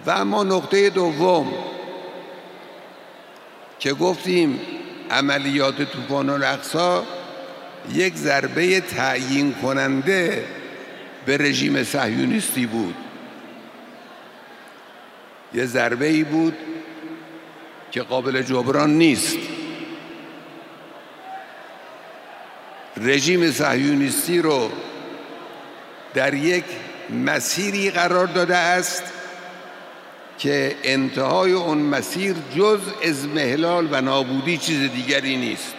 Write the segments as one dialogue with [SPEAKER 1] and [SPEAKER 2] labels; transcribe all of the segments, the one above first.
[SPEAKER 1] و اما نقطه دوم که گفتیم عملیات طوفان الاقصی یک ضربه تعیین کننده به رژیم صهیونیستی بود، یه ضربه‌ای بود که قابل جبران نیست. رژیم صهیونیستی رو در یک مسیری قرار داده است که انتهای اون مسیر جز اضمحلال و نابودی چیز دیگری نیست.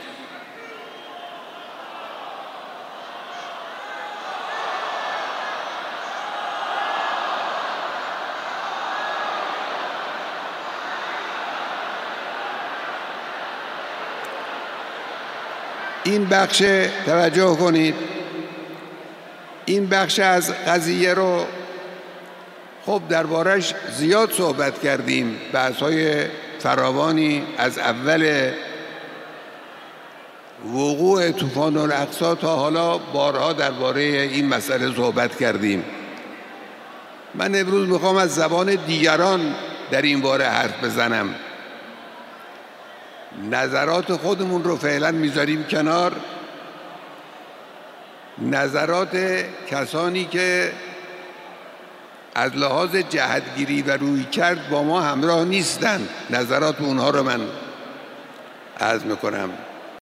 [SPEAKER 1] این بخش توجه کنید، این بخش از قضیه رو خب دربارش زیاد صحبت کردیم، بحث‌های فراوانی از اول وقوع طوفان الاقصی تا حالا بارها درباره این مسئله صحبت کردیم. من امروز میخوام از زبان دیگران در این باره حرف بزنم. نظرات خودمون رو فعلا میذاریم کنار، نظرات کسانی که از لحاظ جهتگیری و رویکرد با ما همراه نیستند، نظرات اونها رو من عرض میکنم.